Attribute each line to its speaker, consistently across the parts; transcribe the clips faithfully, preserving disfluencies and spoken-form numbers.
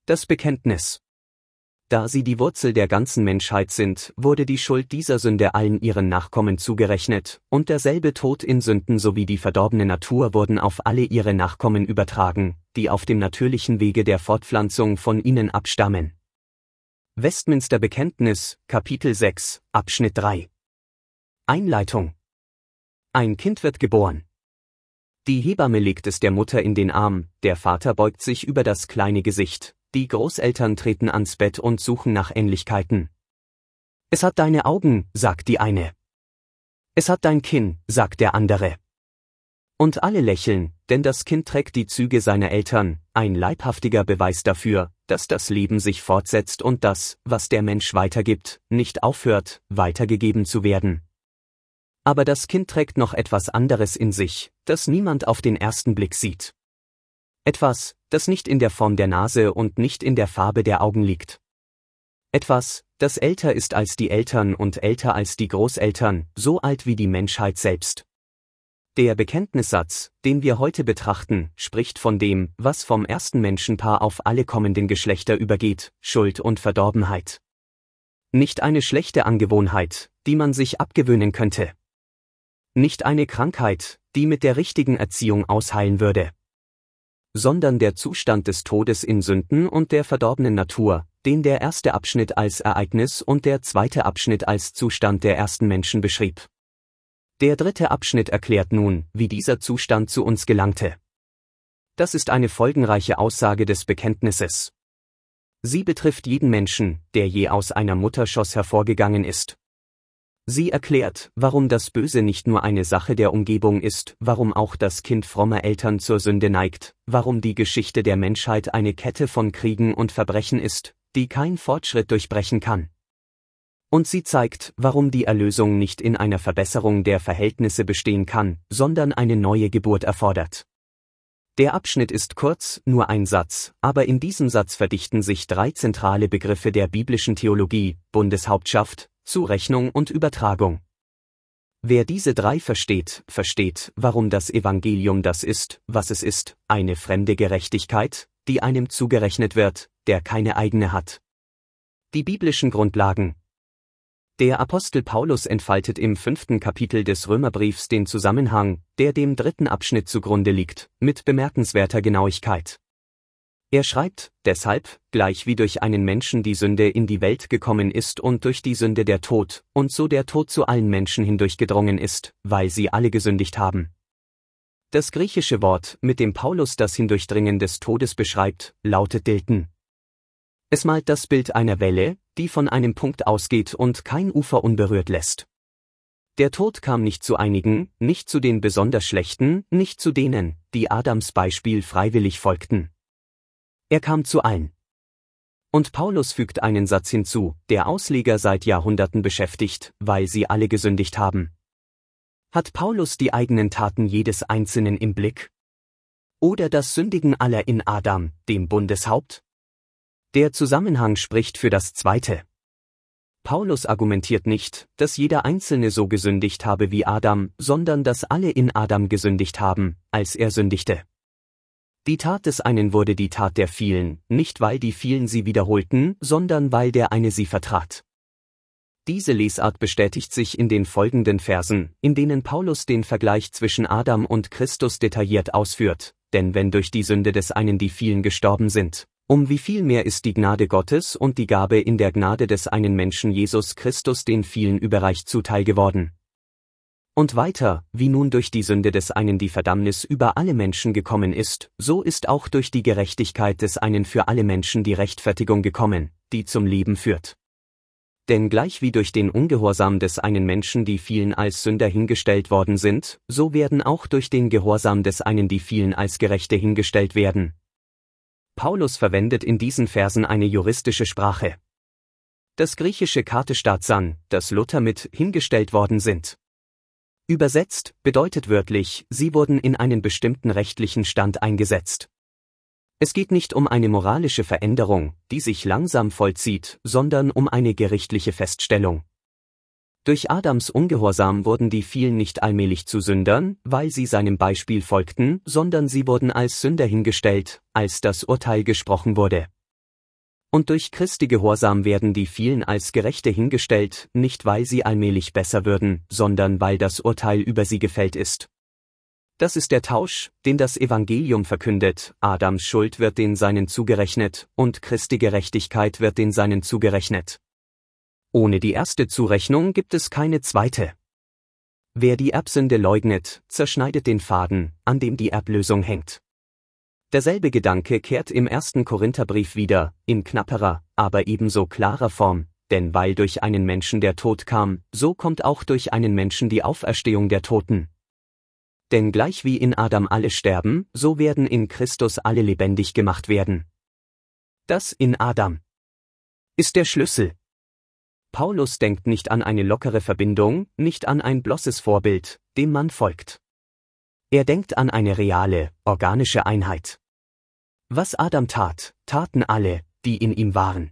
Speaker 1: Das Bekenntnis. Da sie die Wurzel der ganzen Menschheit sind, wurde die Schuld dieser Sünde allen ihren Nachkommen zugerechnet, und derselbe Tod in Sünden sowie die verdorbene Natur wurden auf alle ihre Nachkommen übertragen, die auf dem natürlichen Wege der Fortpflanzung von ihnen abstammen. Westminster Bekenntnis, Kapitel sechs, Abschnitt drei. Einleitung. Ein Kind wird geboren. Die Hebamme legt es der Mutter in den Arm, der Vater beugt sich über das kleine Gesicht, die Großeltern treten ans Bett und suchen nach Ähnlichkeiten. Es hat deine Augen, sagt die eine. Es hat dein Kinn, sagt der andere. Und alle lächeln, denn das Kind trägt die Züge seiner Eltern, ein leibhaftiger Beweis dafür, dass das Leben sich fortsetzt und das, was der Mensch weitergibt, nicht aufhört, weitergegeben zu werden. Aber das Kind trägt noch etwas anderes in sich, das niemand auf den ersten Blick sieht. Etwas, das nicht in der Form der Nase und nicht in der Farbe der Augen liegt. Etwas, das älter ist als die Eltern und älter als die Großeltern, so alt wie die Menschheit selbst. Der Bekenntnissatz, den wir heute betrachten, spricht von dem, was vom ersten Menschenpaar auf alle kommenden Geschlechter übergeht, Schuld und Verdorbenheit. Nicht eine schlechte Angewohnheit, die man sich abgewöhnen könnte. Nicht eine Krankheit, die mit der richtigen Erziehung ausheilen würde. Sondern der Zustand des Todes in Sünden und der verdorbenen Natur, den der erste Abschnitt als Ereignis und der zweite Abschnitt als Zustand der ersten Menschen beschrieb. Der dritte Abschnitt erklärt nun, wie dieser Zustand zu uns gelangte. Das ist eine folgenreiche Aussage des Bekenntnisses. Sie betrifft jeden Menschen, der je aus einer Mutterschoß hervorgegangen ist. Sie erklärt, warum das Böse nicht nur eine Sache der Umgebung ist, warum auch das Kind frommer Eltern zur Sünde neigt, warum die Geschichte der Menschheit eine Kette von Kriegen und Verbrechen ist, die kein Fortschritt durchbrechen kann. Und sie zeigt, warum die Erlösung nicht in einer Verbesserung der Verhältnisse bestehen kann, sondern eine neue Geburt erfordert. Der Abschnitt ist kurz, nur ein Satz, aber in diesem Satz verdichten sich drei zentrale Begriffe der biblischen Theologie: Bundeshauptschaft, Zurechnung und Übertragung. Wer diese drei versteht, versteht, warum das Evangelium das ist, was es ist, eine fremde Gerechtigkeit, die einem zugerechnet wird, der keine eigene hat. Die biblischen Grundlagen. Der Apostel Paulus entfaltet im fünften Kapitel des Römerbriefs den Zusammenhang, der dem dritten Abschnitt zugrunde liegt, mit bemerkenswerter Genauigkeit. Er schreibt, deshalb, gleich wie durch einen Menschen die Sünde in die Welt gekommen ist und durch die Sünde der Tod, und so der Tod zu allen Menschen hindurchgedrungen ist, weil sie alle gesündigt haben. Das griechische Wort, mit dem Paulus das Hindurchdringen des Todes beschreibt, lautet Dilton. Es malt das Bild einer Welle, die von einem Punkt ausgeht und kein Ufer unberührt lässt. Der Tod kam nicht zu einigen, nicht zu den besonders Schlechten, nicht zu denen, die Adams Beispiel freiwillig folgten. Er kam zu allen. Und Paulus fügt einen Satz hinzu, der Ausleger seit Jahrhunderten beschäftigt, weil sie alle gesündigt haben. Hat Paulus die eigenen Taten jedes Einzelnen im Blick? Oder das Sündigen aller in Adam, dem Bundeshaupt? Der Zusammenhang spricht für das Zweite. Paulus argumentiert nicht, dass jeder Einzelne so gesündigt habe wie Adam, sondern dass alle in Adam gesündigt haben, als er sündigte. Die Tat des einen wurde die Tat der vielen, nicht weil die vielen sie wiederholten, sondern weil der eine sie vertrat. Diese Lesart bestätigt sich in den folgenden Versen, in denen Paulus den Vergleich zwischen Adam und Christus detailliert ausführt, denn wenn durch die Sünde des einen die vielen gestorben sind, um wie viel mehr ist die Gnade Gottes und die Gabe in der Gnade des einen Menschen Jesus Christus den vielen überreicht zuteil geworden. Und weiter, wie nun durch die Sünde des einen die Verdammnis über alle Menschen gekommen ist, so ist auch durch die Gerechtigkeit des einen für alle Menschen die Rechtfertigung gekommen, die zum Leben führt. Denn gleich wie durch den Ungehorsam des einen Menschen die vielen als Sünder hingestellt worden sind, so werden auch durch den Gehorsam des einen die vielen als Gerechte hingestellt werden. Paulus verwendet in diesen Versen eine juristische Sprache. Das griechische Katestasan, das Luther mit hingestellt worden sind. Übersetzt, bedeutet wörtlich, sie wurden in einen bestimmten rechtlichen Stand eingesetzt. Es geht nicht um eine moralische Veränderung, die sich langsam vollzieht, sondern um eine gerichtliche Feststellung. Durch Adams Ungehorsam wurden die vielen nicht allmählich zu Sündern, weil sie seinem Beispiel folgten, sondern sie wurden als Sünder hingestellt, als das Urteil gesprochen wurde. Und durch Christi Gehorsam werden die vielen als Gerechte hingestellt, nicht weil sie allmählich besser würden, sondern weil das Urteil über sie gefällt ist. Das ist der Tausch, den das Evangelium verkündet: Adams Schuld wird den Seinen zugerechnet, und Christi Gerechtigkeit wird den Seinen zugerechnet. Ohne die erste Zurechnung gibt es keine zweite. Wer die Erbsünde leugnet, zerschneidet den Faden, an dem die Erblösung hängt. Derselbe Gedanke kehrt im ersten Korintherbrief wieder, in knapperer, aber ebenso klarer Form, denn weil durch einen Menschen der Tod kam, so kommt auch durch einen Menschen die Auferstehung der Toten. Denn gleich wie in Adam alle sterben, so werden in Christus alle lebendig gemacht werden. Das in Adam ist der Schlüssel. Paulus denkt nicht an eine lockere Verbindung, nicht an ein blosses Vorbild, dem man folgt. Er denkt an eine reale, organische Einheit. Was Adam tat, taten alle, die in ihm waren.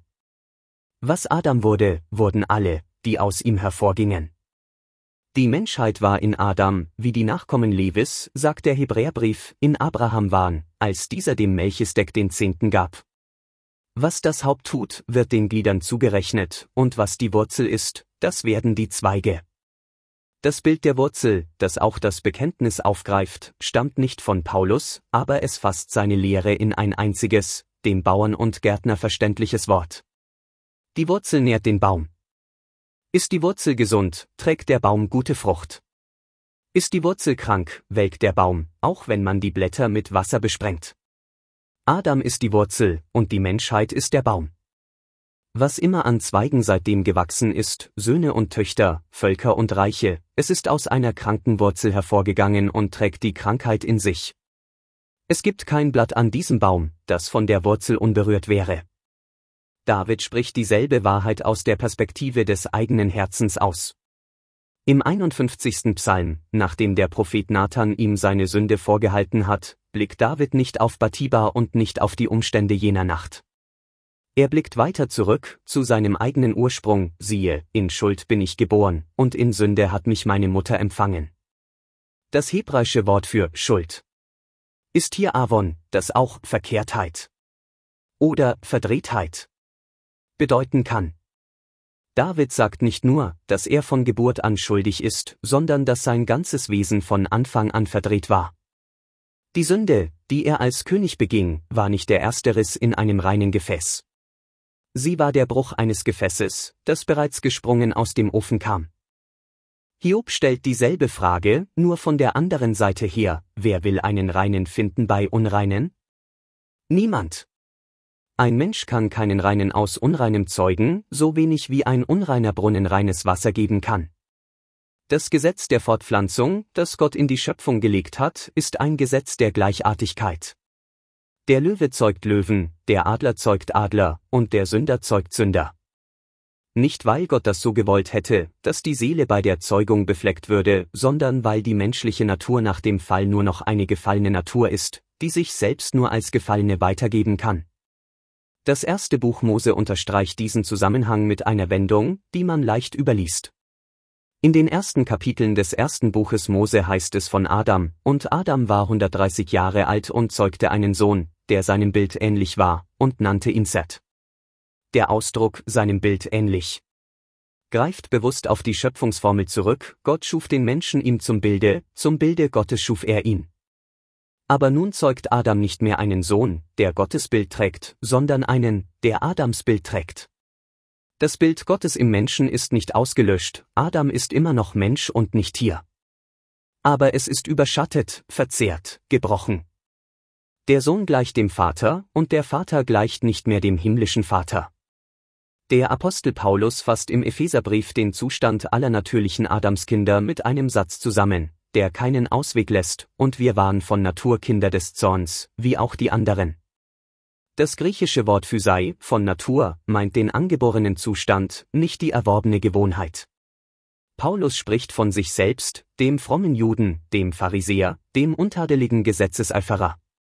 Speaker 1: Was Adam wurde, wurden alle, die aus ihm hervorgingen. Die Menschheit war in Adam, wie die Nachkommen Levis, sagt der Hebräerbrief, in Abraham waren, als dieser dem Melchisedek den Zehnten gab. Was das Haupt tut, wird den Gliedern zugerechnet, und was die Wurzel ist, das werden die Zweige. Das Bild der Wurzel, das auch das Bekenntnis aufgreift, stammt nicht von Paulus, aber es fasst seine Lehre in ein einziges, dem Bauern und Gärtner verständliches Wort. Die Wurzel nährt den Baum. Ist die Wurzel gesund, trägt der Baum gute Frucht. Ist die Wurzel krank, welkt der Baum, auch wenn man die Blätter mit Wasser besprengt. Adam ist die Wurzel, und die Menschheit ist der Baum. Was immer an Zweigen seitdem gewachsen ist, Söhne und Töchter, Völker und Reiche, es ist aus einer kranken Wurzel hervorgegangen und trägt die Krankheit in sich. Es gibt kein Blatt an diesem Baum, das von der Wurzel unberührt wäre. David spricht dieselbe Wahrheit aus der Perspektive des eigenen Herzens aus. Im einundfünfzigsten Psalm, nachdem der Prophet Nathan ihm seine Sünde vorgehalten hat, blickt David nicht auf Bathiba und nicht auf die Umstände jener Nacht. Er blickt weiter zurück, zu seinem eigenen Ursprung: Siehe, in Schuld bin ich geboren, und in Sünde hat mich meine Mutter empfangen. Das hebräische Wort für Schuld ist hier Avon, das auch Verkehrtheit oder Verdrehtheit bedeuten kann. David sagt nicht nur, dass er von Geburt an schuldig ist, sondern dass sein ganzes Wesen von Anfang an verdreht war. Die Sünde, die er als König beging, war nicht der erste Riss in einem reinen Gefäß. Sie war der Bruch eines Gefäßes, das bereits gesprungen aus dem Ofen kam. Hiob stellt dieselbe Frage, nur von der anderen Seite her: Wer will einen Reinen finden bei Unreinen? Niemand. Ein Mensch kann keinen Reinen aus Unreinem zeugen, so wenig wie ein unreiner Brunnen reines Wasser geben kann. Das Gesetz der Fortpflanzung, das Gott in die Schöpfung gelegt hat, ist ein Gesetz der Gleichartigkeit. Der Löwe zeugt Löwen, der Adler zeugt Adler, und der Sünder zeugt Sünder. Nicht weil Gott das so gewollt hätte, dass die Seele bei der Zeugung befleckt würde, sondern weil die menschliche Natur nach dem Fall nur noch eine gefallene Natur ist, die sich selbst nur als gefallene weitergeben kann. Das erste Buch Mose unterstreicht diesen Zusammenhang mit einer Wendung, die man leicht überliest. In den ersten Kapiteln des ersten Buches Mose heißt es von Adam: Und Adam war hundertdreißig Jahre alt und zeugte einen Sohn, der seinem Bild ähnlich war, und nannte ihn Set. Der Ausdruck seinem Bild ähnlich greift bewusst auf die Schöpfungsformel zurück: Gott schuf den Menschen ihm zum Bilde, zum Bilde Gottes schuf er ihn. Aber nun zeugt Adam nicht mehr einen Sohn, der Gottes Bild trägt, sondern einen, der Adams Bild trägt. Das Bild Gottes im Menschen ist nicht ausgelöscht, Adam ist immer noch Mensch und nicht Tier. Aber es ist überschattet, verzehrt, gebrochen. Der Sohn gleicht dem Vater, und der Vater gleicht nicht mehr dem himmlischen Vater. Der Apostel Paulus fasst im Epheserbrief den Zustand aller natürlichen Adamskinder mit einem Satz zusammen, der keinen Ausweg lässt: Und wir waren von Natur Kinder des Zorns, wie auch die anderen. Das griechische Wort Physai, von Natur, meint den angeborenen Zustand, nicht die erworbene Gewohnheit. Paulus spricht von sich selbst, dem frommen Juden, dem Pharisäer, dem untadeligen Gesetzeseiferer.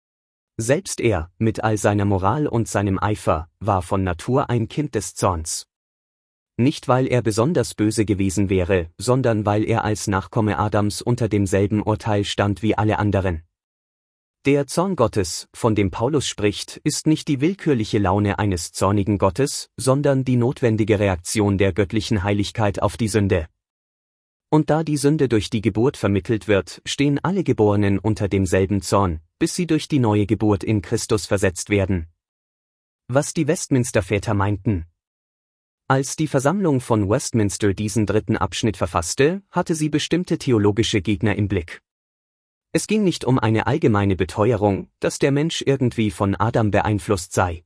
Speaker 1: Selbst er, mit all seiner Moral und seinem Eifer, war von Natur ein Kind des Zorns. Nicht weil er besonders böse gewesen wäre, sondern weil er als Nachkomme Adams unter demselben Urteil stand wie alle anderen. Der Zorn Gottes, von dem Paulus spricht, ist nicht die willkürliche Laune eines zornigen Gottes, sondern die notwendige Reaktion der göttlichen Heiligkeit auf die Sünde. Und da die Sünde durch die Geburt vermittelt wird, stehen alle Geborenen unter demselben Zorn, bis sie durch die neue Geburt in Christus versetzt werden. Was die Westminster-Väter meinten. Als die Versammlung von Westminster diesen dritten Abschnitt verfasste, hatte sie bestimmte theologische Gegner im Blick. Es ging nicht um eine allgemeine Beteuerung, dass der Mensch irgendwie von Adam beeinflusst sei.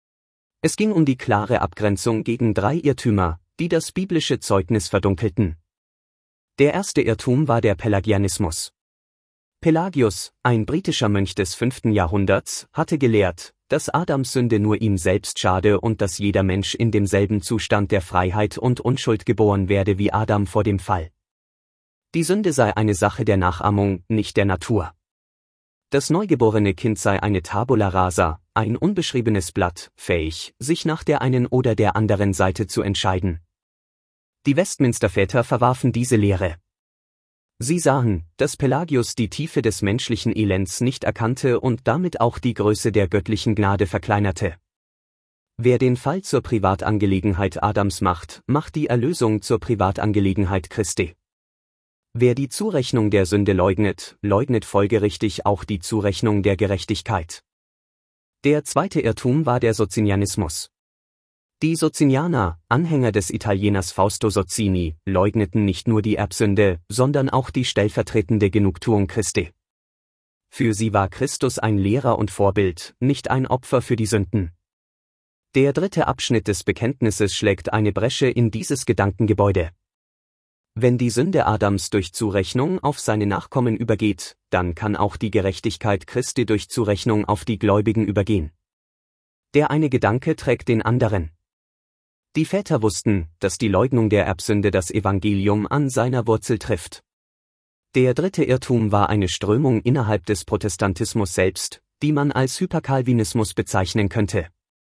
Speaker 1: Es ging um die klare Abgrenzung gegen drei Irrtümer, die das biblische Zeugnis verdunkelten. Der erste Irrtum war der Pelagianismus. Pelagius, ein britischer Mönch des fünften Jahrhunderts, hatte gelehrt, dass Adams Sünde nur ihm selbst schade und dass jeder Mensch in demselben Zustand der Freiheit und Unschuld geboren werde wie Adam vor dem Fall. Die Sünde sei eine Sache der Nachahmung, nicht der Natur. Das neugeborene Kind sei eine Tabula rasa, ein unbeschriebenes Blatt, fähig, sich nach der einen oder der anderen Seite zu entscheiden. Die Westminster-Väter verwarfen diese Lehre. Sie sahen, dass Pelagius die Tiefe des menschlichen Elends nicht erkannte und damit auch die Größe der göttlichen Gnade verkleinerte. Wer den Fall zur Privatangelegenheit Adams macht, macht die Erlösung zur Privatangelegenheit Christi. Wer die Zurechnung der Sünde leugnet, leugnet folgerichtig auch die Zurechnung der Gerechtigkeit. Der zweite Irrtum war der Socinianismus. Die Socinianer, Anhänger des Italieners Fausto Sozzini, leugneten nicht nur die Erbsünde, sondern auch die stellvertretende Genugtuung Christi. Für sie war Christus ein Lehrer und Vorbild, nicht ein Opfer für die Sünden. Der dritte Abschnitt des Bekenntnisses schlägt eine Bresche in dieses Gedankengebäude. Wenn die Sünde Adams durch Zurechnung auf seine Nachkommen übergeht, dann kann auch die Gerechtigkeit Christi durch Zurechnung auf die Gläubigen übergehen. Der eine Gedanke trägt den anderen. Die Väter wussten, dass die Leugnung der Erbsünde das Evangelium an seiner Wurzel trifft. Der dritte Irrtum war eine Strömung innerhalb des Protestantismus selbst, die man als Hyperkalvinismus bezeichnen könnte.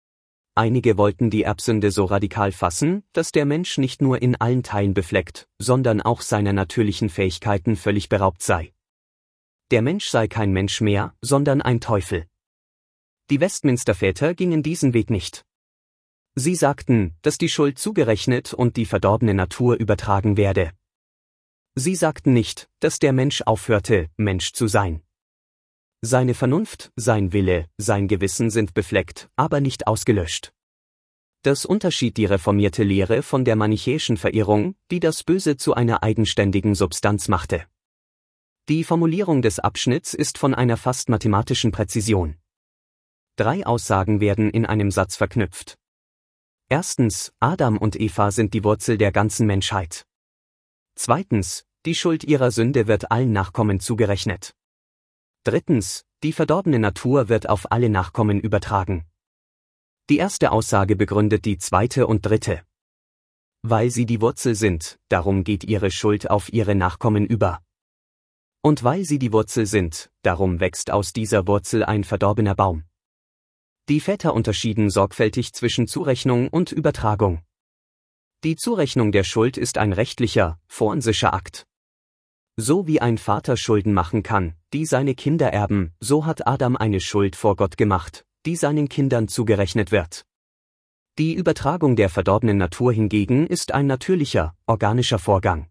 Speaker 1: Einige wollten die Erbsünde so radikal fassen, dass der Mensch nicht nur in allen Teilen befleckt, sondern auch seiner natürlichen Fähigkeiten völlig beraubt sei. Der Mensch sei kein Mensch mehr, sondern ein Teufel. Die Westminster-Väter gingen diesen Weg nicht. Sie sagten, dass die Schuld zugerechnet und die verdorbene Natur übertragen werde. Sie sagten nicht, dass der Mensch aufhörte, Mensch zu sein. Seine Vernunft, sein Wille, sein Gewissen sind befleckt, aber nicht ausgelöscht. Das unterschied die reformierte Lehre von der manichäischen Verirrung, die das Böse zu einer eigenständigen Substanz machte. Die Formulierung des Abschnitts ist von einer fast mathematischen Präzision. Drei Aussagen werden in einem Satz verknüpft. Erstens, Adam und Eva sind die Wurzel der ganzen Menschheit. Zweitens, die Schuld ihrer Sünde wird allen Nachkommen zugerechnet. Drittens, die verdorbene Natur wird auf alle Nachkommen übertragen. Die erste Aussage begründet die zweite und dritte. Weil sie die Wurzel sind, darum geht ihre Schuld auf ihre Nachkommen über. Und weil sie die Wurzel sind, darum wächst aus dieser Wurzel ein verdorbener Baum. Die Väter unterschieden sorgfältig zwischen Zurechnung und Übertragung. Die Zurechnung der Schuld ist ein rechtlicher, forensischer Akt. So wie ein Vater Schulden machen kann, die seine Kinder erben, so hat Adam eine Schuld vor Gott gemacht, die seinen Kindern zugerechnet wird. Die Übertragung der verdorbenen Natur hingegen ist ein natürlicher, organischer Vorgang.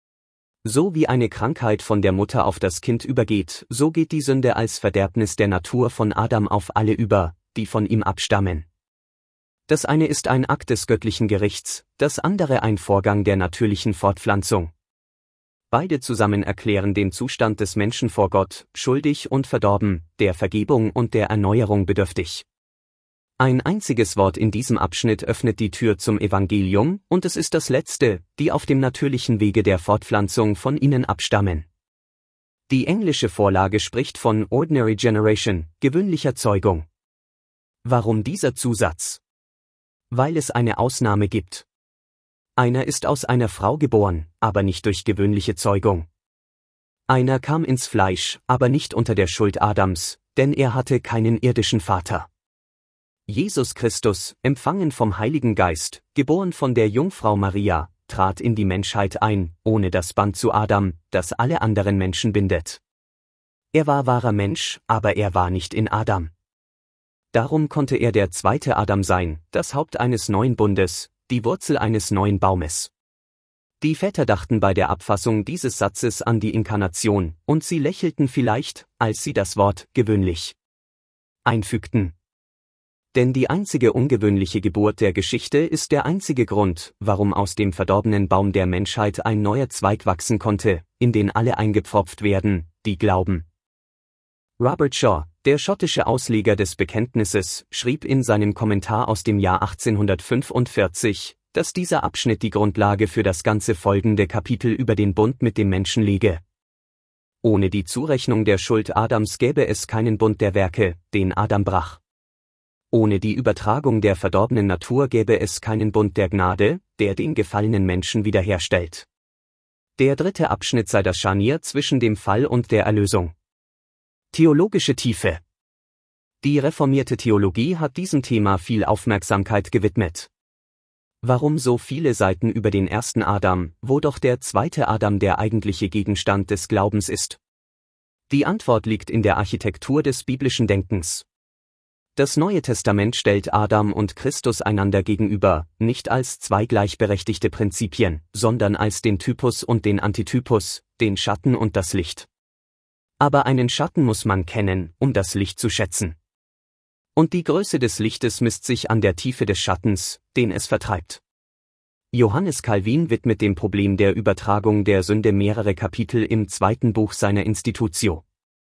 Speaker 1: So wie eine Krankheit von der Mutter auf das Kind übergeht, so geht die Sünde als Verderbnis der Natur von Adam auf alle über, die von ihm abstammen. Das eine ist ein Akt des göttlichen Gerichts, das andere ein Vorgang der natürlichen Fortpflanzung. Beide zusammen erklären den Zustand des Menschen vor Gott, schuldig und verdorben, der Vergebung und der Erneuerung bedürftig. Ein einziges Wort in diesem Abschnitt öffnet die Tür zum Evangelium, und es ist das letzte, die auf dem natürlichen Wege der Fortpflanzung von ihnen abstammen. Die englische Vorlage spricht von Ordinary Generation, gewöhnlicher Zeugung. Warum dieser Zusatz? Weil es eine Ausnahme gibt. Einer ist aus einer Frau geboren, aber nicht durch gewöhnliche Zeugung. Einer kam ins Fleisch, aber nicht unter der Schuld Adams, denn er hatte keinen irdischen Vater. Jesus Christus, empfangen vom Heiligen Geist, geboren von der Jungfrau Maria, trat in die Menschheit ein, ohne das Band zu Adam, das alle anderen Menschen bindet. Er war wahrer Mensch, aber er war nicht in Adam. Darum konnte er der zweite Adam sein, das Haupt eines neuen Bundes, die Wurzel eines neuen Baumes. Die Väter dachten bei der Abfassung dieses Satzes an die Inkarnation, und sie lächelten vielleicht, als sie das Wort »gewöhnlich« einfügten. Denn die einzige ungewöhnliche Geburt der Geschichte ist der einzige Grund, warum aus dem verdorbenen Baum der Menschheit ein neuer Zweig wachsen konnte, in den alle eingepfropft werden, die glauben. Robert Shaw, der schottische Ausleger des Bekenntnisses, schrieb in seinem Kommentar aus dem Jahr achtzehnhundertfünfundvierzig, dass dieser Abschnitt die Grundlage für das ganze folgende Kapitel über den Bund mit dem Menschen lege. Ohne die Zurechnung der Schuld Adams gäbe es keinen Bund der Werke, den Adam brach. Ohne die Übertragung der verdorbenen Natur gäbe es keinen Bund der Gnade, der den gefallenen Menschen wiederherstellt. Der dritte Abschnitt sei das Scharnier zwischen dem Fall und der Erlösung. Theologische Tiefe. Die reformierte Theologie hat diesem Thema viel Aufmerksamkeit gewidmet. Warum so viele Seiten über den ersten Adam, wo doch der zweite Adam der eigentliche Gegenstand des Glaubens ist? Die Antwort liegt in der Architektur des biblischen Denkens. Das Neue Testament stellt Adam und Christus einander gegenüber, nicht als zwei gleichberechtigte Prinzipien, sondern als den Typus und den Antitypus, den Schatten und das Licht. Aber einen Schatten muss man kennen, um das Licht zu schätzen. Und die Größe des Lichtes misst sich an der Tiefe des Schattens, den es vertreibt. Johannes Calvin widmet dem Problem der Übertragung der Sünde mehrere Kapitel im zweiten Buch seiner Institutio.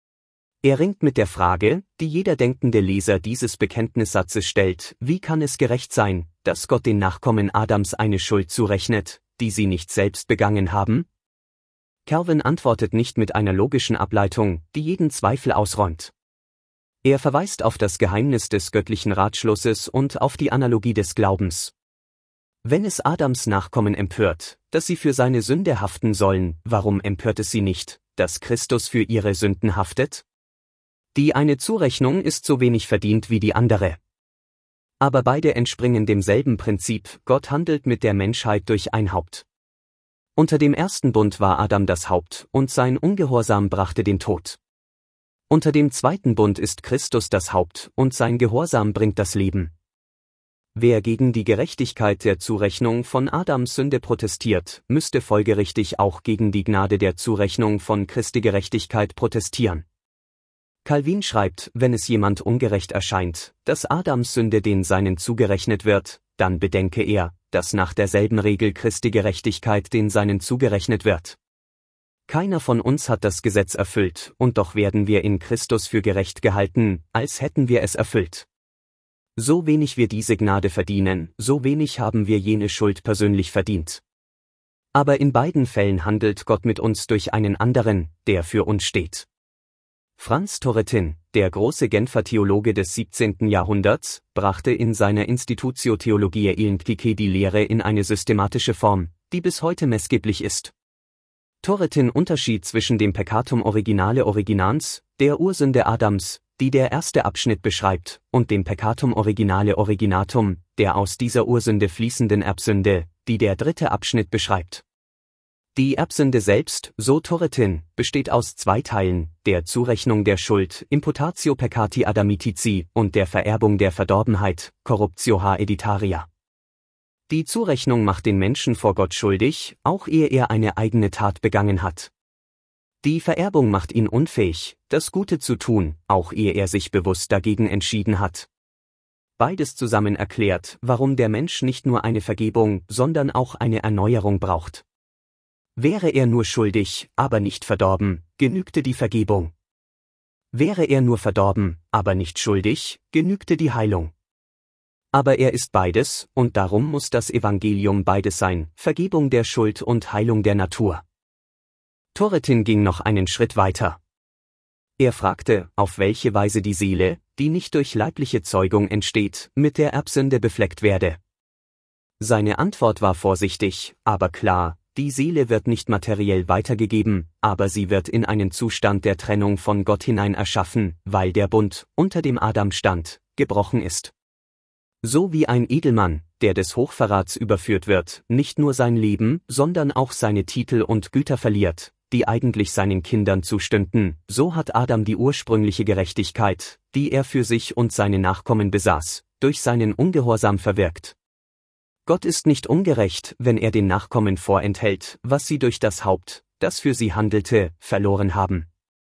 Speaker 1: Er ringt mit der Frage, die jeder denkende Leser dieses Bekenntnissatzes stellt: Wie kann es gerecht sein, dass Gott den Nachkommen Adams eine Schuld zurechnet, die sie nicht selbst begangen haben? Calvin antwortet nicht mit einer logischen Ableitung, die jeden Zweifel ausräumt. Er verweist auf das Geheimnis des göttlichen Ratschlusses und auf die Analogie des Glaubens. Wenn es Adams Nachkommen empört, dass sie für seine Sünde haften sollen, warum empört es sie nicht, dass Christus für ihre Sünden haftet? Die eine Zurechnung ist so wenig verdient wie die andere. Aber beide entspringen demselben Prinzip: Gott handelt mit der Menschheit durch ein Haupt. Unter dem ersten Bund war Adam das Haupt, und sein Ungehorsam brachte den Tod. Unter dem zweiten Bund ist Christus das Haupt, und sein Gehorsam bringt das Leben. Wer gegen die Gerechtigkeit der Zurechnung von Adams Sünde protestiert, müsste folgerichtig auch gegen die Gnade der Zurechnung von Christi Gerechtigkeit protestieren. Calvin schreibt: Wenn es jemand ungerecht erscheint, dass Adams Sünde den Seinen zugerechnet wird, dann bedenke er, dass nach derselben Regel Christi Gerechtigkeit den Seinen zugerechnet wird. Keiner von uns hat das Gesetz erfüllt, und doch werden wir in Christus für gerecht gehalten, als hätten wir es erfüllt. So wenig wir diese Gnade verdienen, so wenig haben wir jene Schuld persönlich verdient. Aber in beiden Fällen handelt Gott mit uns durch einen anderen, der für uns steht. Franz Turretin, der große Genfer Theologe des siebzehnten Jahrhunderts, brachte in seiner Institutio Theologiae Elenchicae die Lehre in eine systematische Form, die bis heute maßgeblich ist. Turretin unterschied zwischen dem Peccatum originale originans, der Ursünde Adams, die der erste Abschnitt beschreibt, und dem Peccatum originale originatum, der aus dieser Ursünde fließenden Erbsünde, die der dritte Abschnitt beschreibt. Die Erbsünde selbst, so Turretin, besteht aus zwei Teilen, der Zurechnung der Schuld, imputatio peccati adamitici, und der Vererbung der Verdorbenheit, corruptio haeditaria. Die Zurechnung macht den Menschen vor Gott schuldig, auch ehe er eine eigene Tat begangen hat. Die Vererbung macht ihn unfähig, das Gute zu tun, auch ehe er sich bewusst dagegen entschieden hat. Beides zusammen erklärt, warum der Mensch nicht nur eine Vergebung, sondern auch eine Erneuerung braucht. Wäre er nur schuldig, aber nicht verdorben, genügte die Vergebung. Wäre er nur verdorben, aber nicht schuldig, genügte die Heilung. Aber er ist beides, und darum muss das Evangelium beides sein: Vergebung der Schuld und Heilung der Natur. Turretin ging noch einen Schritt weiter. Er fragte, auf welche Weise die Seele, die nicht durch leibliche Zeugung entsteht, mit der Erbsünde befleckt werde. Seine Antwort war vorsichtig, aber klar: Die Seele wird nicht materiell weitergegeben, aber sie wird in einen Zustand der Trennung von Gott hinein erschaffen, weil der Bund, unter dem Adam stand, gebrochen ist. So wie ein Edelmann, der des Hochverrats überführt wird, nicht nur sein Leben, sondern auch seine Titel und Güter verliert, die eigentlich seinen Kindern zustünden, so hat Adam die ursprüngliche Gerechtigkeit, die er für sich und seine Nachkommen besaß, durch seinen Ungehorsam verwirkt. Gott ist nicht ungerecht, wenn er den Nachkommen vorenthält, was sie durch das Haupt, das für sie handelte, verloren haben.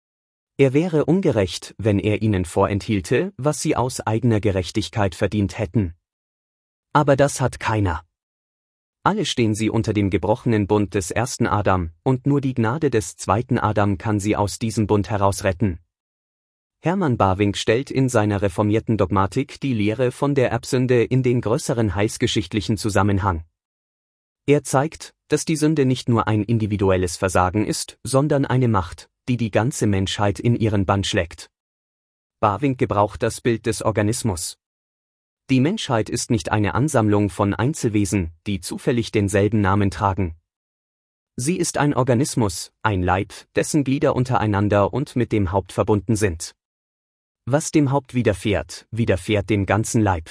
Speaker 1: Er wäre ungerecht, wenn er ihnen vorenthielte, was sie aus eigener Gerechtigkeit verdient hätten. Aber das hat keiner. Alle stehen sie unter dem gebrochenen Bund des ersten Adam, und nur die Gnade des zweiten Adam kann sie aus diesem Bund herausretten. Hermann Bavinck stellt in seiner reformierten Dogmatik die Lehre von der Erbsünde in den größeren heilsgeschichtlichen Zusammenhang. Er zeigt, dass die Sünde nicht nur ein individuelles Versagen ist, sondern eine Macht, die die ganze Menschheit in ihren Bann schlägt. Bavinck gebraucht das Bild des Organismus. Die Menschheit ist nicht eine Ansammlung von Einzelwesen, die zufällig denselben Namen tragen. Sie ist ein Organismus, ein Leib, dessen Glieder untereinander und mit dem Haupt verbunden sind. Was dem Haupt widerfährt, widerfährt dem ganzen Leib.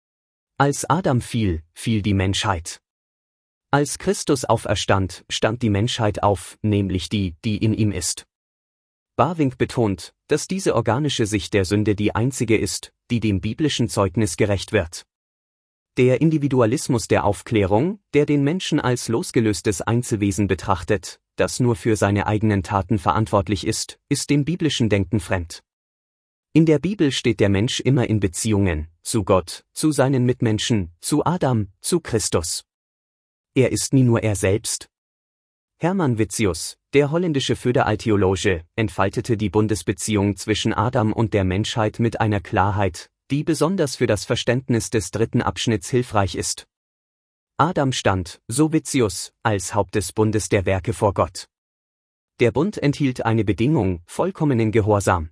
Speaker 1: Als Adam fiel, fiel die Menschheit. Als Christus auferstand, stand die Menschheit auf, nämlich die, die in ihm ist. Bavinck betont, dass diese organische Sicht der Sünde die einzige ist, die dem biblischen Zeugnis gerecht wird. Der Individualismus der Aufklärung, der den Menschen als losgelöstes Einzelwesen betrachtet, das nur für seine eigenen Taten verantwortlich ist, ist dem biblischen Denken fremd. In der Bibel steht der Mensch immer in Beziehungen, zu Gott, zu seinen Mitmenschen, zu Adam, zu Christus. Er ist nie nur er selbst. Hermann Witsius, der holländische Föderaltheologe, entfaltete die Bundesbeziehung zwischen Adam und der Menschheit mit einer Klarheit, die besonders für das Verständnis des dritten Abschnitts hilfreich ist. Adam stand, so Witsius, als Haupt des Bundes der Werke vor Gott. Der Bund enthielt eine Bedingung, vollkommenen Gehorsam.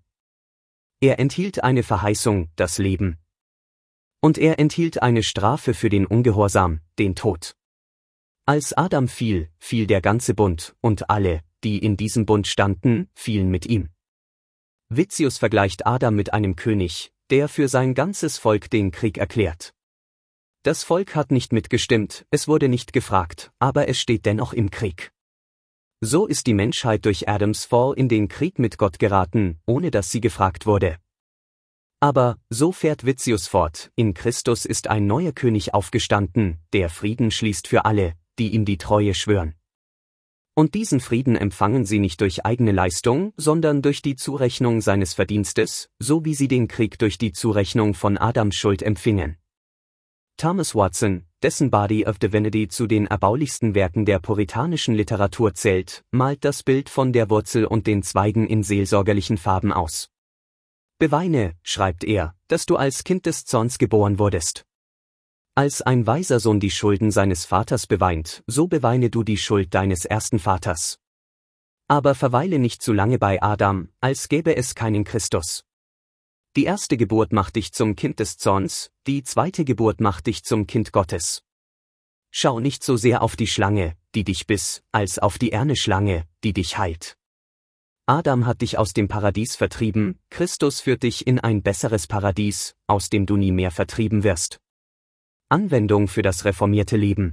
Speaker 1: Er enthielt eine Verheißung, das Leben. Und er enthielt eine Strafe für den Ungehorsam, den Tod. Als Adam fiel, fiel der ganze Bund, und alle, die in diesem Bund standen, fielen mit ihm. Witsius vergleicht Adam mit einem König, der für sein ganzes Volk den Krieg erklärt. Das Volk hat nicht mitgestimmt, es wurde nicht gefragt, aber es steht dennoch im Krieg. So ist die Menschheit durch Adams Fall in den Krieg mit Gott geraten, ohne dass sie gefragt wurde. Aber, so fährt Witsius fort, in Christus ist ein neuer König aufgestanden, der Frieden schließt für alle, die ihm die Treue schwören. Und diesen Frieden empfangen sie nicht durch eigene Leistung, sondern durch die Zurechnung seines Verdienstes, so wie sie den Krieg durch die Zurechnung von Adams Schuld empfingen. Thomas Watson, dessen Body of Divinity zu den erbaulichsten Werken der puritanischen Literatur zählt, malt das Bild von der Wurzel und den Zweigen in seelsorgerlichen Farben aus. Beweine, schreibt er, dass du als Kind des Zorns geboren wurdest. Als ein weiser Sohn die Schulden seines Vaters beweint, so beweine du die Schuld deines ersten Vaters. Aber verweile nicht zu lange bei Adam, als gäbe es keinen Christus. Die erste Geburt macht dich zum Kind des Zorns, die zweite Geburt macht dich zum Kind Gottes. Schau nicht so sehr auf die Schlange, die dich biss, als auf die Erneschlange, die dich heilt. Adam hat dich aus dem Paradies vertrieben, Christus führt dich in ein besseres Paradies, aus dem du nie mehr vertrieben wirst. Anwendung für das reformierte Leben.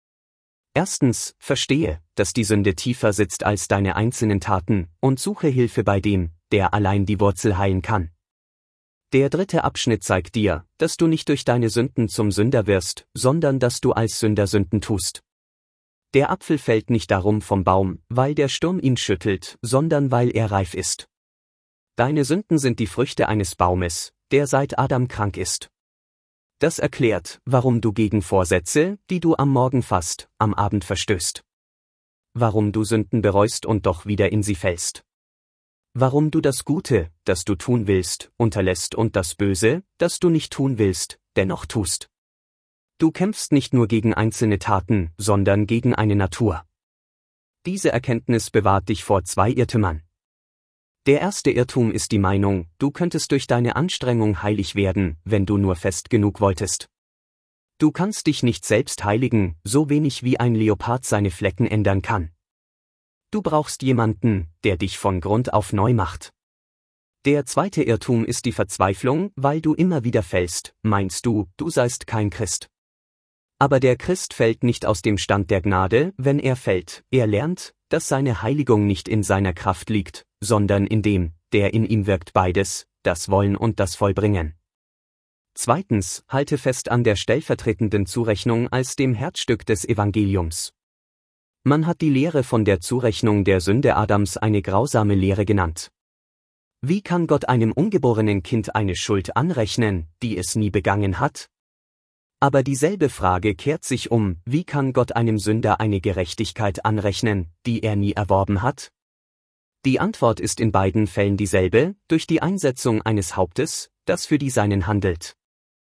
Speaker 1: Erstens, verstehe, dass die Sünde tiefer sitzt als deine einzelnen Taten, und suche Hilfe bei dem, der allein die Wurzel heilen kann. Der dritte Abschnitt zeigt dir, dass du nicht durch deine Sünden zum Sünder wirst, sondern dass du als Sünder Sünden tust. Der Apfel fällt nicht darum vom Baum, weil der Sturm ihn schüttelt, sondern weil er reif ist. Deine Sünden sind die Früchte eines Baumes, der seit Adam krank ist. Das erklärt, warum du gegen Vorsätze, die du am Morgen fasst, am Abend verstößt. Warum du Sünden bereust und doch wieder in sie fällst. Warum du das Gute, das du tun willst, unterlässt und das Böse, das du nicht tun willst, dennoch tust. Du kämpfst nicht nur gegen einzelne Taten, sondern gegen eine Natur. Diese Erkenntnis bewahrt dich vor zwei Irrtümern. Der erste Irrtum ist die Meinung, du könntest durch deine Anstrengung heilig werden, wenn du nur fest genug wolltest. Du kannst dich nicht selbst heiligen, so wenig wie ein Leopard seine Flecken ändern kann. Du brauchst jemanden, der dich von Grund auf neu macht. Der zweite Irrtum ist die Verzweiflung, weil du immer wieder fällst, meinst du, du seist kein Christ. Aber der Christ fällt nicht aus dem Stand der Gnade, wenn er fällt, er lernt, dass seine Heiligung nicht in seiner Kraft liegt, sondern in dem, der in ihm wirkt, beides, das Wollen und das Vollbringen. Zweitens, halte fest an der stellvertretenden Zurechnung als dem Herzstück des Evangeliums. Man hat die Lehre von der Zurechnung der Sünde Adams eine grausame Lehre genannt. Wie kann Gott einem ungeborenen Kind eine Schuld anrechnen, die es nie begangen hat? Aber dieselbe Frage kehrt sich um, wie kann Gott einem Sünder eine Gerechtigkeit anrechnen, die er nie erworben hat? Die Antwort ist in beiden Fällen dieselbe, durch die Einsetzung eines Hauptes, das für die Seinen handelt.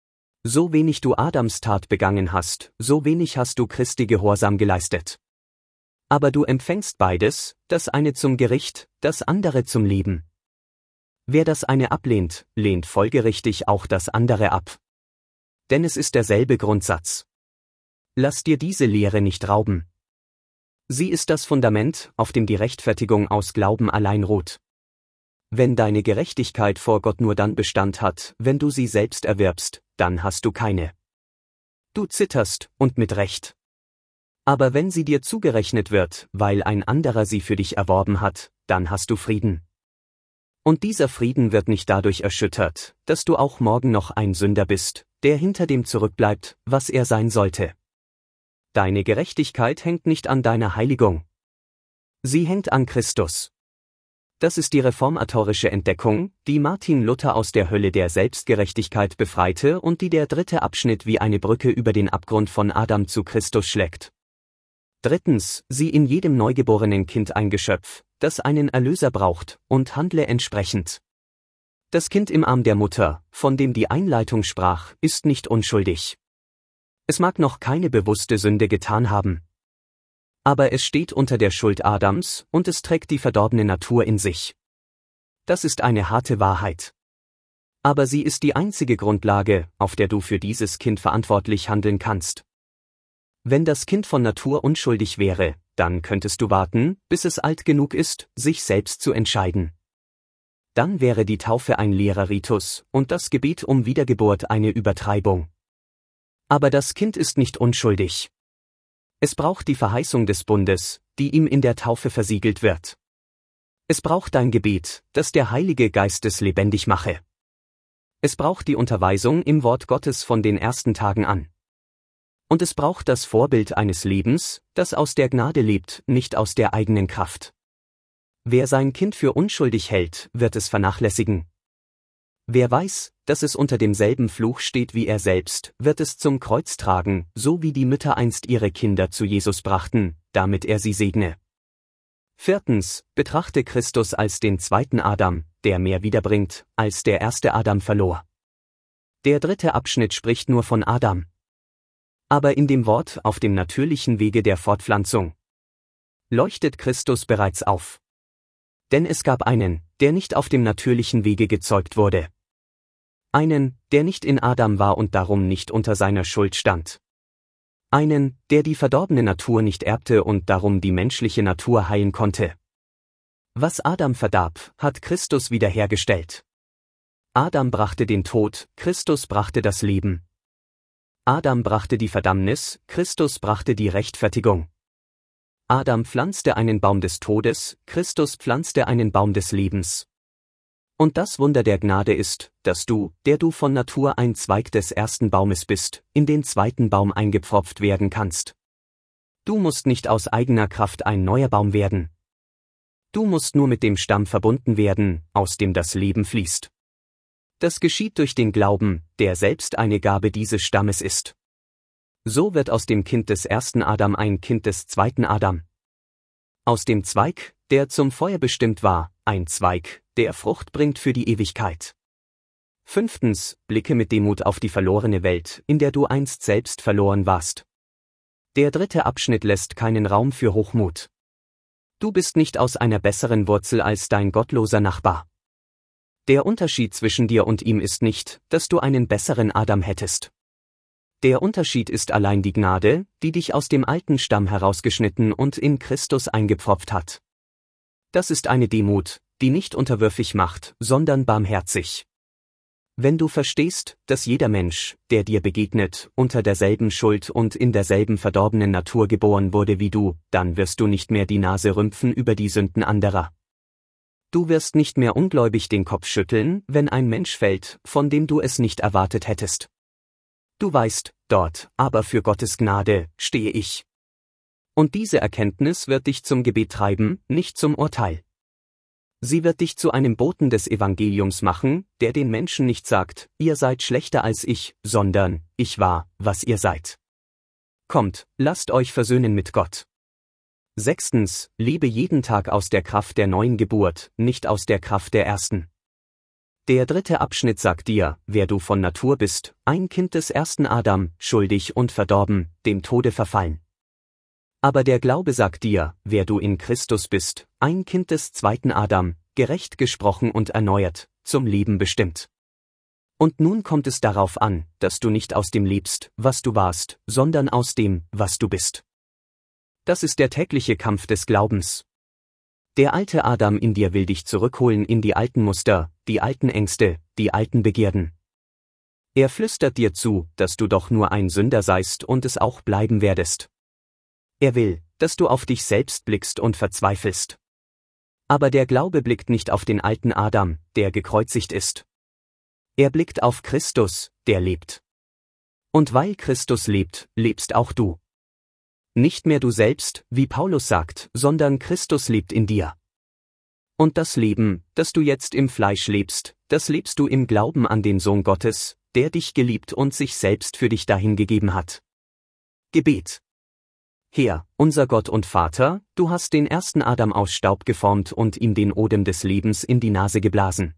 Speaker 1: So wenig du Adams Tat begangen hast, so wenig hast du Christi Gehorsam geleistet. Aber du empfängst beides, das eine zum Gericht, das andere zum Leben. Wer das eine ablehnt, lehnt folgerichtig auch das andere ab. Denn es ist derselbe Grundsatz. Lass dir diese Lehre nicht rauben. Sie ist das Fundament, auf dem die Rechtfertigung aus Glauben allein ruht. Wenn deine Gerechtigkeit vor Gott nur dann Bestand hat, wenn du sie selbst erwirbst, dann hast du keine. Du zitterst, und mit Recht. Aber wenn sie dir zugerechnet wird, weil ein anderer sie für dich erworben hat, dann hast du Frieden. Und dieser Frieden wird nicht dadurch erschüttert, dass du auch morgen noch ein Sünder bist, der hinter dem zurückbleibt, was er sein sollte. Deine Gerechtigkeit hängt nicht an deiner Heiligung. Sie hängt an Christus. Das ist die reformatorische Entdeckung, die Martin Luther aus der Hölle der Selbstgerechtigkeit befreite und die der dritte Abschnitt wie eine Brücke über den Abgrund von Adam zu Christus schlägt. Drittens, sieh in jedem neugeborenen Kind ein Geschöpf, das einen Erlöser braucht, und handle entsprechend. Das Kind im Arm der Mutter, von dem die Einleitung sprach, ist nicht unschuldig. Es mag noch keine bewusste Sünde getan haben. Aber es steht unter der Schuld Adams, und es trägt die verdorbene Natur in sich. Das ist eine harte Wahrheit. Aber sie ist die einzige Grundlage, auf der du für dieses Kind verantwortlich handeln kannst. Wenn das Kind von Natur unschuldig wäre, dann könntest du warten, bis es alt genug ist, sich selbst zu entscheiden. Dann wäre die Taufe ein leerer Ritus und das Gebet um Wiedergeburt eine Übertreibung. Aber das Kind ist nicht unschuldig. Es braucht die Verheißung des Bundes, die ihm in der Taufe versiegelt wird. Es braucht dein Gebet, das der Heilige Geist es lebendig mache. Es braucht die Unterweisung im Wort Gottes von den ersten Tagen an. Und es braucht das Vorbild eines Lebens, das aus der Gnade lebt, nicht aus der eigenen Kraft. Wer sein Kind für unschuldig hält, wird es vernachlässigen. Wer weiß, dass es unter demselben Fluch steht wie er selbst, wird es zum Kreuz tragen, so wie die Mütter einst ihre Kinder zu Jesus brachten, damit er sie segne. Viertens, betrachte Christus als den zweiten Adam, der mehr wiederbringt, als der erste Adam verlor. Der dritte Abschnitt spricht nur von Adam. Aber in dem Wort auf dem natürlichen Wege der Fortpflanzung leuchtet Christus bereits auf. Denn es gab einen, der nicht auf dem natürlichen Wege gezeugt wurde. Einen, der nicht in Adam war und darum nicht unter seiner Schuld stand. Einen, der die verdorbene Natur nicht erbte und darum die menschliche Natur heilen konnte. Was Adam verdarb, hat Christus wiederhergestellt. Adam brachte den Tod, Christus brachte das Leben. Adam brachte die Verdammnis, Christus brachte die Rechtfertigung. Adam pflanzte einen Baum des Todes, Christus pflanzte einen Baum des Lebens. Und das Wunder der Gnade ist, dass du, der du von Natur ein Zweig des ersten Baumes bist, in den zweiten Baum eingepfropft werden kannst. Du musst nicht aus eigener Kraft ein neuer Baum werden. Du musst nur mit dem Stamm verbunden werden, aus dem das Leben fließt. Das geschieht durch den Glauben, der selbst eine Gabe dieses Stammes ist. So wird aus dem Kind des ersten Adam ein Kind des zweiten Adam. Aus dem Zweig, der zum Feuer bestimmt war, ein Zweig, der Frucht bringt für die Ewigkeit. Fünftens, blicke mit Demut auf die verlorene Welt, in der du einst selbst verloren warst. Der dritte Abschnitt lässt keinen Raum für Hochmut. Du bist nicht aus einer besseren Wurzel als dein gottloser Nachbar. Der Unterschied zwischen dir und ihm ist nicht, dass du einen besseren Adam hättest. Der Unterschied ist allein die Gnade, die dich aus dem alten Stamm herausgeschnitten und in Christus eingepfropft hat. Das ist eine Demut, die nicht unterwürfig macht, sondern barmherzig. Wenn du verstehst, dass jeder Mensch, der dir begegnet, unter derselben Schuld und in derselben verdorbenen Natur geboren wurde wie du, dann wirst du nicht mehr die Nase rümpfen über die Sünden anderer. Du wirst nicht mehr ungläubig den Kopf schütteln, wenn ein Mensch fällt, von dem du es nicht erwartet hättest. Du weißt, dort, aber für Gottes Gnade, stehe ich. Und diese Erkenntnis wird dich zum Gebet treiben, nicht zum Urteil. Sie wird dich zu einem Boten des Evangeliums machen, der den Menschen nicht sagt, ihr seid schlechter als ich, sondern, ich war, was ihr seid. Kommt, lasst euch versöhnen mit Gott. Sechstens, lebe jeden Tag aus der Kraft der neuen Geburt, nicht aus der Kraft der ersten. Der dritte Abschnitt sagt dir, wer du von Natur bist, ein Kind des ersten Adam, schuldig und verdorben, dem Tode verfallen. Aber der Glaube sagt dir, wer du in Christus bist, ein Kind des zweiten Adam, gerecht gesprochen und erneuert, zum Leben bestimmt. Und nun kommt es darauf an, dass du nicht aus dem lebst, was du warst, sondern aus dem, was du bist. Das ist der tägliche Kampf des Glaubens. Der alte Adam in dir will dich zurückholen in die alten Muster, die alten Ängste, die alten Begierden. Er flüstert dir zu, dass du doch nur ein Sünder seist und es auch bleiben werdest. Er will, dass du auf dich selbst blickst und verzweifelst. Aber der Glaube blickt nicht auf den alten Adam, der gekreuzigt ist. Er blickt auf Christus, der lebt. Und weil Christus lebt, lebst auch du. Nicht mehr du selbst, wie Paulus sagt, sondern Christus lebt in dir. Und das Leben, das du jetzt im Fleisch lebst, das lebst du im Glauben an den Sohn Gottes, der dich geliebt und sich selbst für dich dahingegeben hat. Gebet. Herr, unser Gott und Vater, du hast den ersten Adam aus Staub geformt und ihm den Odem des Lebens in die Nase geblasen.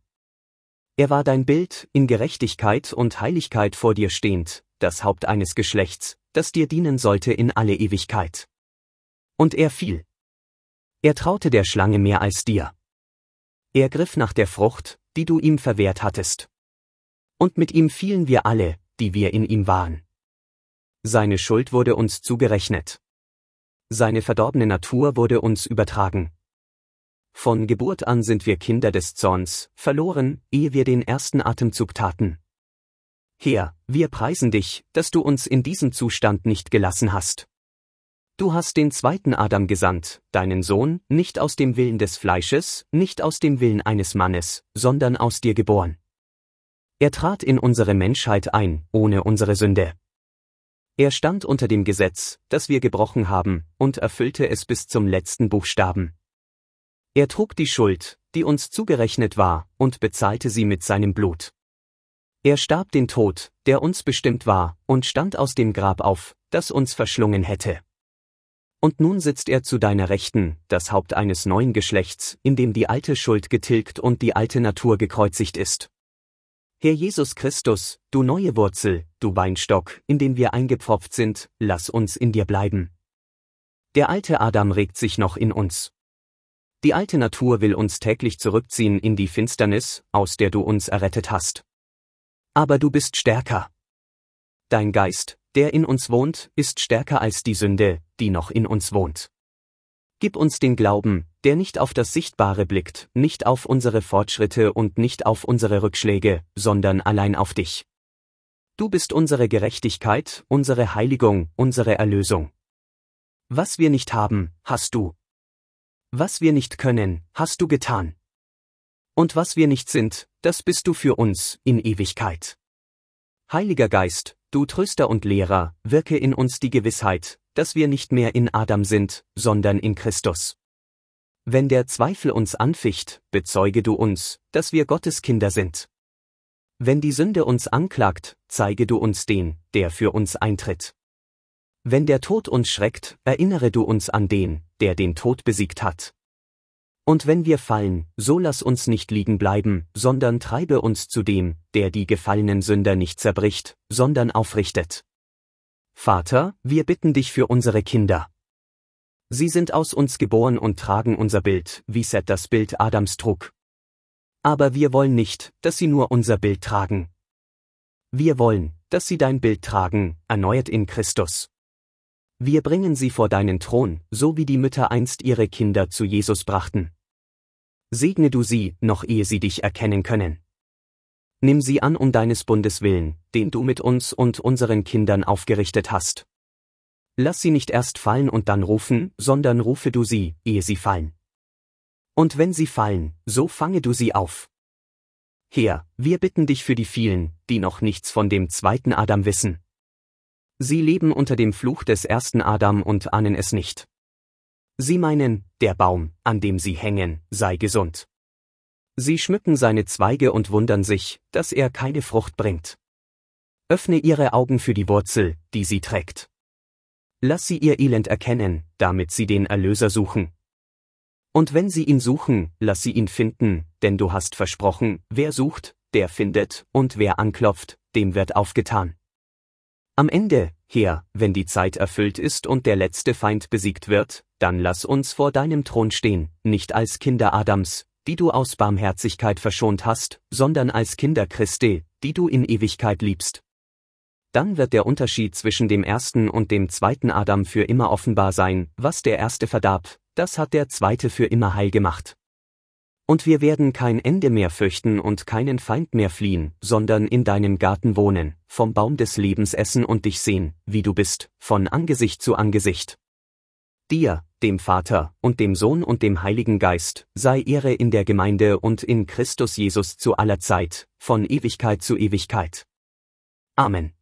Speaker 1: Er war dein Bild, in Gerechtigkeit und Heiligkeit vor dir stehend, das Haupt eines Geschlechts, das dir dienen sollte in alle Ewigkeit. Und er fiel. Er traute der Schlange mehr als dir. Er griff nach der Frucht, die du ihm verwehrt hattest. Und mit ihm fielen wir alle, die wir in ihm waren. Seine Schuld wurde uns zugerechnet. Seine verdorbene Natur wurde uns übertragen. Von Geburt an sind wir Kinder des Zorns, verloren, ehe wir den ersten Atemzug taten. Herr, wir preisen dich, dass du uns in diesem Zustand nicht gelassen hast. Du hast den zweiten Adam gesandt, deinen Sohn, nicht aus dem Willen des Fleisches, nicht aus dem Willen eines Mannes, sondern aus dir geboren. Er trat in unsere Menschheit ein, ohne unsere Sünde. Er stand unter dem Gesetz, das wir gebrochen haben, und erfüllte es bis zum letzten Buchstaben. Er trug die Schuld, die uns zugerechnet war, und bezahlte sie mit seinem Blut. Er starb den Tod, der uns bestimmt war, und stand aus dem Grab auf, das uns verschlungen hätte. Und nun sitzt er zu deiner Rechten, das Haupt eines neuen Geschlechts, in dem die alte Schuld getilgt und die alte Natur gekreuzigt ist. Herr Jesus Christus, du neue Wurzel, du Weinstock, in den wir eingepfropft sind, lass uns in dir bleiben. Der alte Adam regt sich noch in uns. Die alte Natur will uns täglich zurückziehen in die Finsternis, aus der du uns errettet hast. Aber du bist stärker. Dein Geist, der in uns wohnt, ist stärker als die Sünde, die noch in uns wohnt. Gib uns den Glauben, der nicht auf das Sichtbare blickt, nicht auf unsere Fortschritte und nicht auf unsere Rückschläge, sondern allein auf dich. Du bist unsere Gerechtigkeit, unsere Heiligung, unsere Erlösung. Was wir nicht haben, hast du. Was wir nicht können, hast du getan. Und was wir nicht sind, das bist du für uns, in Ewigkeit. Heiliger Geist, du Tröster und Lehrer, wirke in uns die Gewissheit, dass wir nicht mehr in Adam sind, sondern in Christus. Wenn der Zweifel uns anficht, bezeuge du uns, dass wir Gottes Kinder sind. Wenn die Sünde uns anklagt, zeige du uns den, der für uns eintritt. Wenn der Tod uns schreckt, erinnere du uns an den, der den Tod besiegt hat. Und wenn wir fallen, so lass uns nicht liegen bleiben, sondern treibe uns zu dem, der die gefallenen Sünder nicht zerbricht, sondern aufrichtet. Vater, wir bitten dich für unsere Kinder. Sie sind aus uns geboren und tragen unser Bild, wie Seth das Bild Adams trug. Aber wir wollen nicht, dass sie nur unser Bild tragen. Wir wollen, dass sie dein Bild tragen, erneuert in Christus. Wir bringen sie vor deinen Thron, so wie die Mütter einst ihre Kinder zu Jesus brachten. Segne du sie, noch ehe sie dich erkennen können. Nimm sie an um deines Bundes willen, den du mit uns und unseren Kindern aufgerichtet hast. Lass sie nicht erst fallen und dann rufen, sondern rufe du sie, ehe sie fallen. Und wenn sie fallen, so fange du sie auf. Herr, wir bitten dich für die vielen, die noch nichts von dem zweiten Adam wissen. Sie leben unter dem Fluch des ersten Adam und ahnen es nicht. Sie meinen, der Baum, an dem sie hängen, sei gesund. Sie schmücken seine Zweige und wundern sich, dass er keine Frucht bringt. Öffne ihre Augen für die Wurzel, die sie trägt. Lass sie ihr Elend erkennen, damit sie den Erlöser suchen. Und wenn sie ihn suchen, lass sie ihn finden, denn du hast versprochen, wer sucht, der findet, und wer anklopft, dem wird aufgetan. Am Ende, Herr, wenn die Zeit erfüllt ist und der letzte Feind besiegt wird, dann lass uns vor deinem Thron stehen, nicht als Kinder Adams, die du aus Barmherzigkeit verschont hast, sondern als Kinder Christi, die du in Ewigkeit liebst. Dann wird der Unterschied zwischen dem ersten und dem zweiten Adam für immer offenbar sein, was der erste verdarb, das hat der zweite für immer heil gemacht. Und wir werden kein Ende mehr fürchten und keinen Feind mehr fliehen, sondern in deinem Garten wohnen, vom Baum des Lebens essen und dich sehen, wie du bist, von Angesicht zu Angesicht. Dir, dem Vater, und dem Sohn und dem Heiligen Geist, sei Ehre in der Gemeinde und in Christus Jesus zu aller Zeit, von Ewigkeit zu Ewigkeit. Amen.